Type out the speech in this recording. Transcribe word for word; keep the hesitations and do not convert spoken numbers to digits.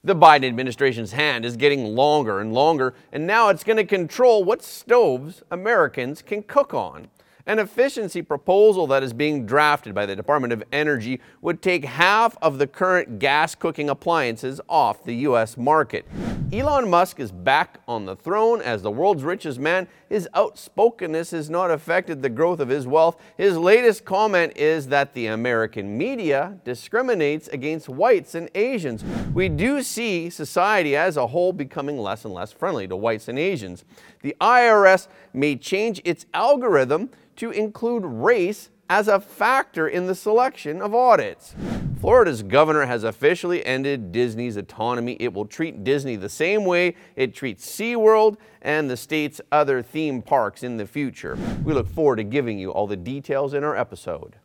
The Biden administration's hand is getting longer and longer, and now it's going to control what stoves Americans can cook on. An efficiency proposal that is being drafted by the Department of Energy would take half of the current gas cooking appliances off the U S market. Elon Musk is back on the throne as the world's richest man. His outspokenness has not affected the growth of his wealth. His latest comment is that the American media discriminates against whites and Asians. We do see society as a whole becoming less and less friendly to whites and Asians. The I R S may change its algorithm to include race as a factor in the selection of audits. Florida's governor has officially ended Disney's autonomy. It will treat Disney the same way it treats SeaWorld and the state's other theme parks in the future. We look forward to giving you all the details in our episode.